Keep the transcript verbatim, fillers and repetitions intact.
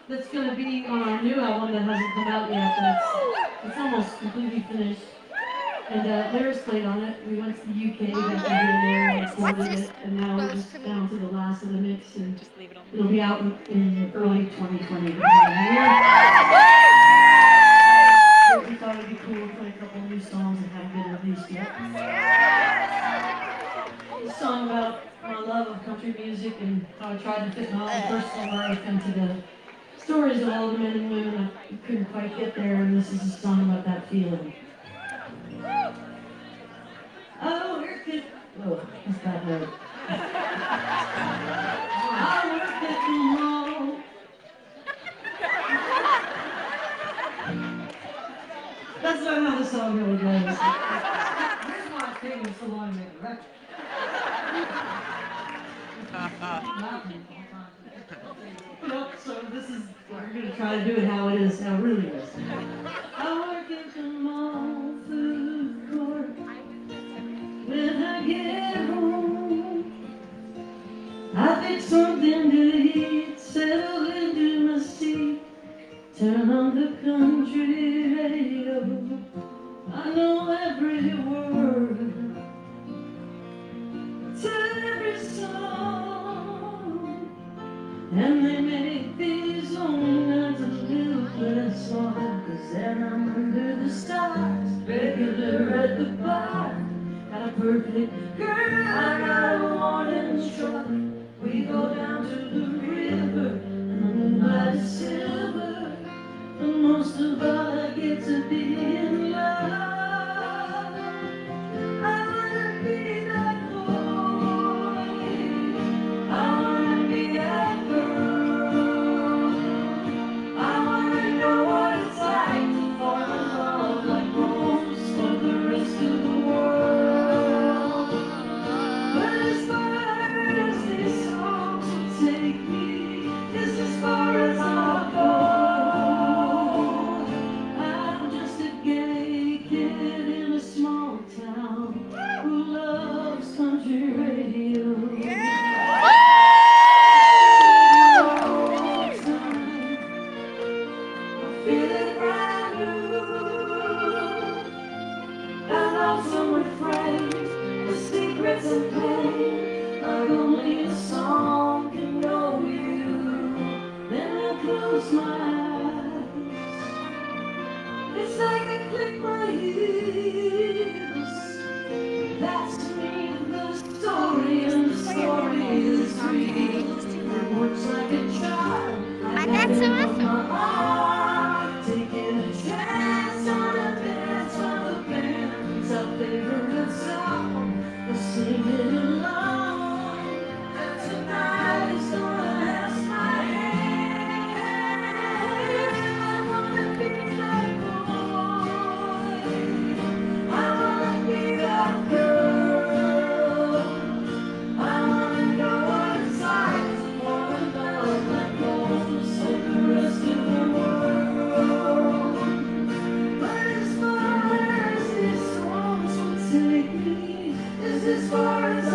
That's going to be on our new album that hasn't come out yet, but it's, it's almost completely finished. And uh, Lyrics played on it. We went to the U K back in January and recorded it, and now we're just down to the last of the mix, and it'll be out in, in early twenty twenty. But we thought it'd be cool to play a couple new songs that haven't been released yet. A song about my love of country music and how I tried to fit my own personal life into the stories of all the men and women I couldn't quite get there, and this is a song about that feeling. I work at, oh, that's bad note. I work at the mall. That's not how the song really goes. Here's my thing so long, man, right? Nope, so this is, we're going to try to do it how it is, how it really is. I work at the mall food court. When I get home, I fix something to eat, settle into my seat, turn on the country radio. I know every word to every song, and they make these only nights a little less long, 'cause then I'm under the stars, regular at the bar. Got a perfect girl, I got a warning truck. We go down to the river, and the moonlight is silver. But most of all, I get to be in love. I wanna be that boy. I wanna be that girl. I wanna know what it's like to fall in love like most of the rest of the world. But as far as these songs will take me, is as far as I'll go. I'm just a gay kid in a small town who loves country radio. Feeling brand new. I know some refrains, the secrets of pain, like only a song can know you. Then I close my eyes, it's like I click my heels. That's me, the story, and the story is real. It works like a child, I got so awesome. Taking a chance on a dance on the band's our favorite song. We're singing along, and tonight is gonna have my hand. I wanna be that boy. I wanna be that girl. I wanna know what it's like to fall in love like most of the rest of the world. But as far as these songs will take me, is as far as